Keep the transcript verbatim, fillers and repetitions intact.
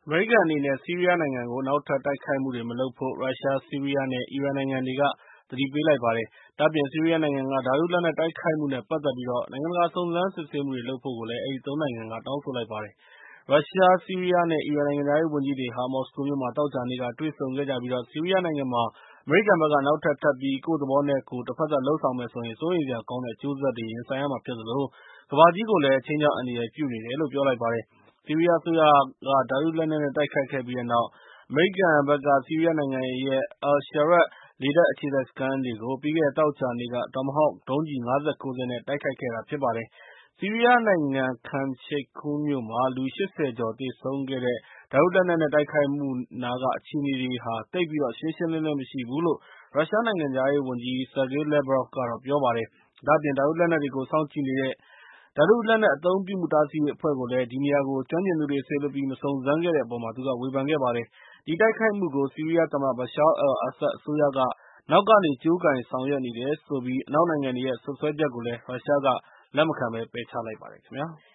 အမေရိကန်အနေနဲ့ ဆီးရီးယားနိုင်ငံကို နောက်ထပ်တိုက်ခိုက်မှုတွေမလုပ်ဖို့ ရုရှား၊ ဆီးရီးယားနဲ့ အီရန်နိုင်ငံတွေက သတိပေးလိုက်ပါတယ်။ ဒါ့အပြင် ဆီးရီးယားနိုင်ငံက ဓာတုလက်နက်တိုက်ခိုက်မှုနဲ့ ပတ်သက်ပြီး နိုင်ငံတကာစုံစမ်းစစ်ဆေးမှုတွေလုပ်ဖို့လည်း အဲဒီ သုံး နိုင်ငံက တောင်းဆိုလိုက်ပါတယ်။ ရုရှား၊ ဆီးရီးယားနဲ့ အီရန်နိုင်ငံခြားရေးဝန်ကြီးတွေဟာ မော်စကိုမြို့မှာ သောကြာနေ့က တွေ့ဆုံခဲ့ကြပြီး၊ ဆီးရီးယားနိုင်ငံမှာ အမေရိကန်ဘက်က နောက်ထပ်ထပ်ပြီး ကိုယ့်သဘောနဲ့ကိုယ် တဖက်သတ်လုပ်ဆောင်မယ်ဆိုရင် စိုးရိမ်စရာကောင်းတဲ့ အကျိုးဆက်တွေ ရင်ဆိုင်ရမှာဖြစ်သလို၊ ကမ္ဘာကြီးကိုလည်း ခြိမ်းခြောက်အန္တရာယ်ပြုနေတယ်လို့ ပြောလိုက်ပါတယ်။ ဆီးရီးယားအစိုးရက ဓာတုလက်နက်နဲ့ တိုက်ခိုက်ခဲ့ပြီးတဲ့နောက် အမေရိကန်ဘက်က ဆီးရီးယားနိုင်ငံရဲ့ Al-Sharaaq လေတပ်အခြေစိုက်စခန်းတွေကို ပြီးခဲ့တဲ့ သောကြာနေ့က Tomahawk ဒုံးကျည် ၅၉ စင်းနဲ့ တိုက်ခိုက်ခဲ့တာဖြစ်ပါတယ်။ ဆီးရီးယားနိုင်ငံ Khan Sheikhoun မြို့မှာ လူ ၈၀ ကျော်သေဆုံးခဲ့တဲ့ ဓာတုလက်နက်နဲ့ တိုက်ခိုက်မှုနားက အခြေအနေတွေဟာ သိပ်ပြီးတော့ ရှင်းရှင်းလင်းလင်းမရှိဘူးလို့ ရုရှားနိုင်ငံခြားရေးဝန်ကြီး Sergey Lavrov က ပြောပါတယ်။ ဒါ့အပြင် ဓာတုလက်နက်တွေကို စောင့်ကြည့်နေတဲ့ ဓာတုလက်နက်အသုံးပြုမှုတားဆီးရေးအဖွဲ့ကိုလည်း ဒီနေရာကို ကျွမ်းကျင်သူတွေစေလွှတ်ပြီး မစုံစမ်းခဲ့တဲ့အပေါ် သူက ဝေဖန်ခဲ့ပါတယ်။ ဒီတိုက်ခိုက်မှုကို ဆီးရီးယားသမ္မတ Bashar al-Assad အစိုးရက နောက်ကနေ ကြိုးကိုင်ဆောင်ရွက်နေတယ်ဆိုပြီး အနောက်နိုင်ငံတွေရဲ့ စွပ်စွဲချက်ကိုလည်း ရုရှားက လက်မခံဘဲ ပယ်ချလိုက်ပါတယ်ခင်ဗျာ။